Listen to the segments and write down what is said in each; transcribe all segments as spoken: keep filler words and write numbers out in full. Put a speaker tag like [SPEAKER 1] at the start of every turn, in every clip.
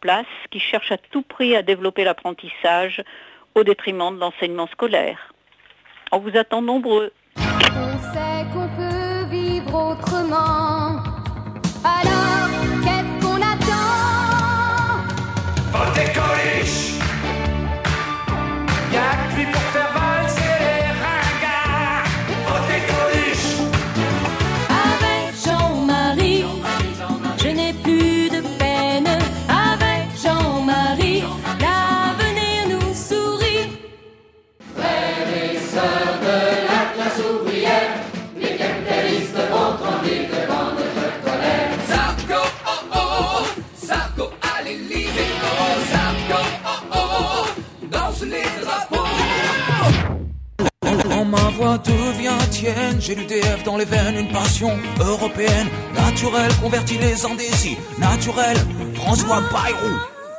[SPEAKER 1] place qui cherche à tout prix à développer l'apprentissage au détriment de l'enseignement scolaire. On vous attend nombreux.
[SPEAKER 2] On sait qu'on peut vivre autrement. Alors, qu'est-ce qu'on attend?
[SPEAKER 3] Votez Coluche! Y'a que lui pour faire valser les ringards. Votez Coluche!
[SPEAKER 2] Avec Jean-Marie, je n'ai plus de peine. Avec Jean-Marie, l'avenir nous sourit.
[SPEAKER 4] Frères et sœurs de la classe ouvrière, les capitalistes vont trembler devant notre colère.
[SPEAKER 3] Sarko, oh oh, Sarko à l'Élysée, oh Sarko, oh oh, danse les drapeaux.
[SPEAKER 5] Quand ma voix devient tienne, j'ai l'U D F dans les veines, une passion européenne, naturelle, convertit les indécis, naturelle, François Bayrou.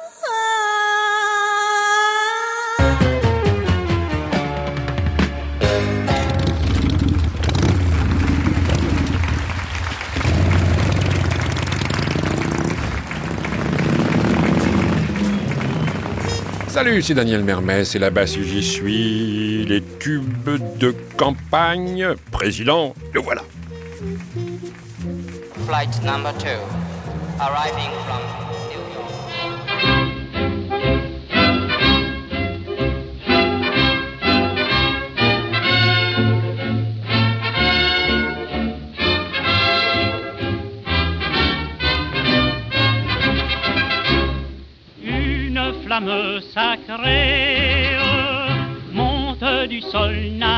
[SPEAKER 6] Salut, c'est Daniel Mermès et là-bas si j'y suis, les tubes de campagne, président, le voilà.
[SPEAKER 7] Flight number two, arriving from New York.
[SPEAKER 8] Une flamme sacrée monte du sol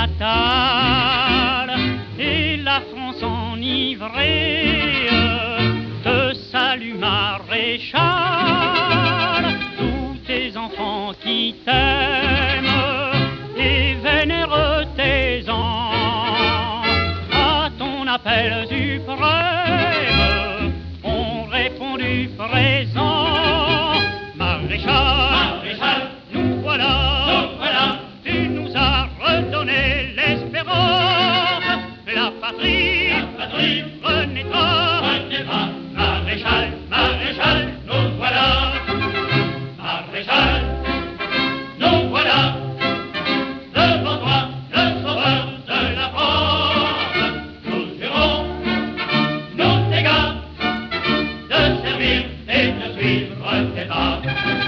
[SPEAKER 8] natal et la France enivrée te salue maréchal. Tous tes enfants qui t'aiment et vénèrent tes ans à ton appel suprême ont répondu présent. Maréchal, Maréchal, nous voilà, nous voilà, tu nous as redonné l'espérance, la patrie, la patrie, renaîtra, renaîtra, Maréchal, Maréchal, nous voilà, Maréchal, nous voilà, devant toi, le sauveur de la France, nous jurons, nous t'égard, de servir et de suivre tes pas.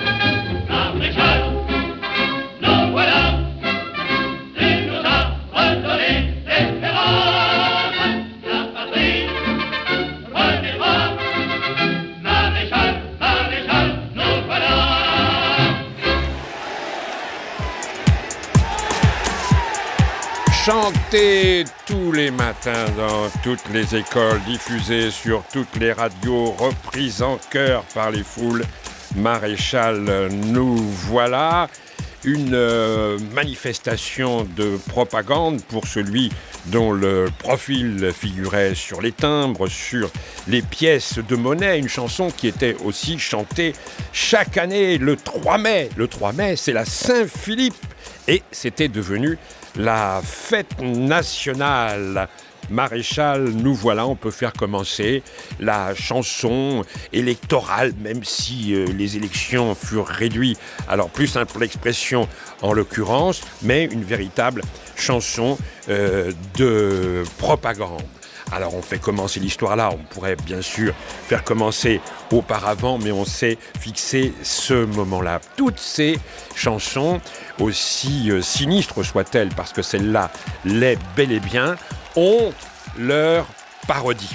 [SPEAKER 6] Chanté tous les matins dans toutes les écoles, diffusé sur toutes les radios, reprise en chœur par les foules. Maréchal, nous voilà. Une euh, manifestation de propagande pour celui dont le profil figurait sur les timbres, sur les pièces de monnaie. Une chanson qui était aussi chantée chaque année le trois mai. Le trois mai, c'est la Saint-Philippe. Et c'était devenu la fête nationale. Maréchal, nous voilà, on peut faire commencer la chanson électorale, même si euh, les élections furent réduites. Alors plus simple l'expression en l'occurrence, mais une véritable chanson euh, de propagande. Alors on fait commencer l'histoire là, on pourrait bien sûr faire commencer auparavant, mais on s'est fixé ce moment-là. Toutes ces chansons, aussi euh, sinistres soient-elles, parce que celle-là l'est bel et bien, ont leur parodie.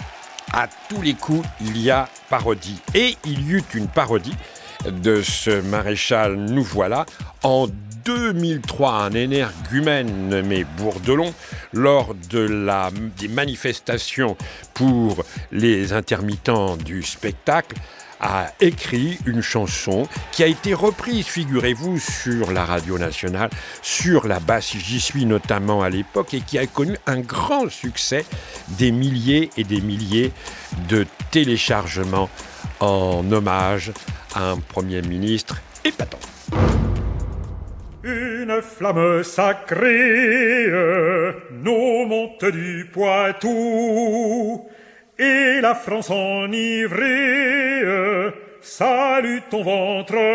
[SPEAKER 6] À tous les coups, il y a parodie. Et il y eut une parodie de ce Maréchal Nous voilà en deux mille trois, un énergumène nommé Bourdelon, lors de la, des manifestations pour les intermittents du spectacle, a écrit une chanson qui a été reprise, figurez-vous, sur la radio nationale, sur la basse J'y suis notamment à l'époque, et qui a connu un grand succès, des milliers et des milliers de téléchargements en hommage à un Premier ministre épatant.
[SPEAKER 9] Une flamme sacrée nous monte du Poitou, et la France enivrée salue ton ventre.